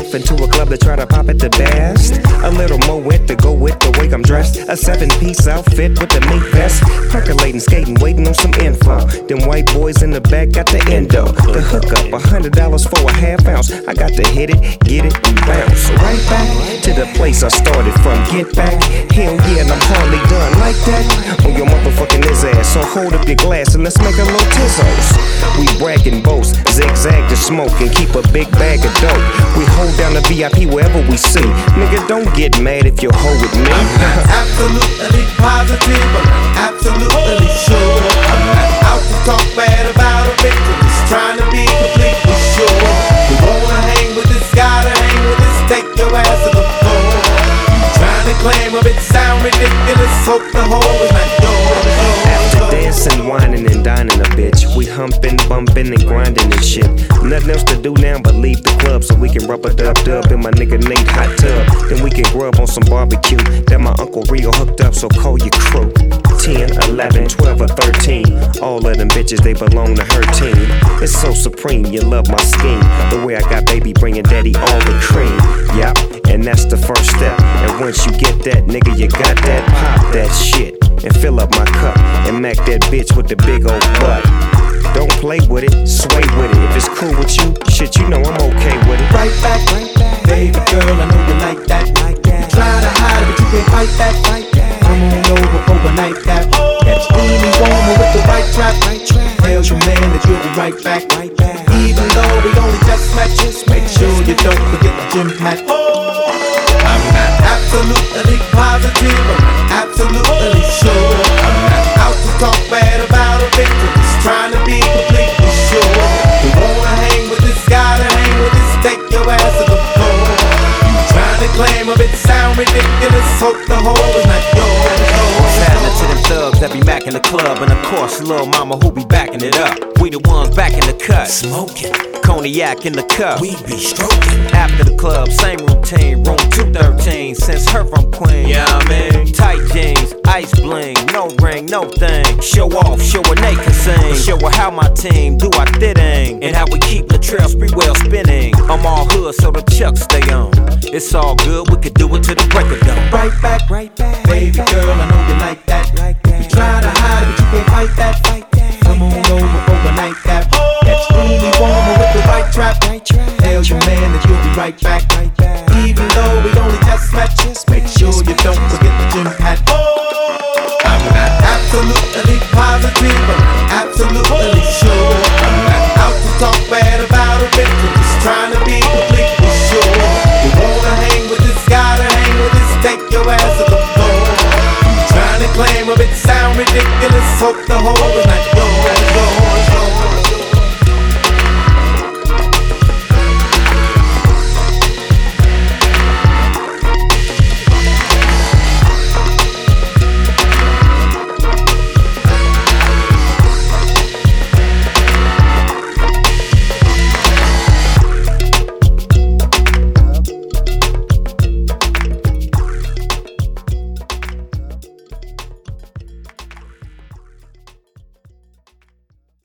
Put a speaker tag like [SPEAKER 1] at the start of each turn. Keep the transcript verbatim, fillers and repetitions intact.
[SPEAKER 1] myself into a club to try to pop it the best. A little more wet to go with the way I'm dressed. A seven-piece outfit with the mink vest. Percolating, skating, waiting on some info. Them white boys in the back got the endo. The hookup, a hundred dollars for a half ounce. I got to hit it, get it, and bounce. Right back to the place I started from. Get back, hell yeah, and I'm hardly done like that. On your motherfucking his ass. So hold up your glass and let's make a little tizzles. We brag and boast, zigzag to smoke and keep a big bag of dope. We hold down the V I P wherever we see. Nigga, don't get mad if you hold with me.
[SPEAKER 2] I'm not absolutely positive, I'm not absolutely sure. I'm not out to talk bad about a victim, just trying to be completely sure. You wanna hang with this, gotta hang with this, take your ass to the floor. You trying to claim a bit, sound ridiculous, hope the whole is not yours.
[SPEAKER 1] After dancing, whining, and dining a bitch, we humping, bumping, and grinding and shit. Nothing else to do now but leave the club so we can rub a dub dub in my nigga Nate hot tub. Then we can grub on some barbecue that my Uncle Rio hooked up, so call your crew. ten, eleven, twelve, or thirteen. All of them bitches, they belong to her team. It's so supreme, you love my scheme. The way I got baby bringing daddy all the cream. Yep, and that's the first step. And once you get that, nigga, you got that, pop that shit. And fill up my cup and mac that bitch with the big old butt. Don't play with it, sway with it. If it's cool with you, shit, you know I'm okay with it.
[SPEAKER 2] Right back, right back, baby girl, I know you like that. Like that. You try to hide it, but you can't fight that. Fight that. Come on over, overnight that. Catch steamy warmer with the right trap. Right trap. Tell your man that you'll be right back. Right back. Even though we only just met, just make sure you don't forget the gym hat. I'm not absolutely positive, I'm not absolutely sure. I'm not out to talk bad about a victim, just trying to be completely sure. You wanna hang with this, gotta hang with this, take your ass to the floor. You trying to claim a bit, sound ridiculous, hope the whole is not yours.
[SPEAKER 3] What's happening to them thugs that be macking the club? And of course, Lil Mama who be backing it up. We the ones back in the cut,
[SPEAKER 4] Smoking,
[SPEAKER 3] cognac in the cup.
[SPEAKER 4] we be stroking.
[SPEAKER 3] After the club, same routine, room two thirteen. Since her from Queen, yeah, I mean, tight jeans, ice bling, no ring, no thing. Show off, show her they can sing. Show her how my team do our thing, and how we keep the trail spree well spinning. I'm all hood, so the chucks stay on. It's all good, we could do it to the break of dawn.
[SPEAKER 2] Right back, right back, baby girl, I know you like that. Like that. You try to hide it, but you can't fight that. Fight that. Come on over, overnight that. Catch steamy warmer with the right trap. Right trap. Tell your man that you'll be right back. Right back. Even though we only just met, just make sure you don't forget the gym hat. I'm not absolutely positive, I'm not absolutely sure. I'm not out to talk bad about a victim, just trying to be completely sure. You wanna hang with this, gotta hang with this, take your ass to the floor. You trying to claim a bit, sound ridiculous, hope the whole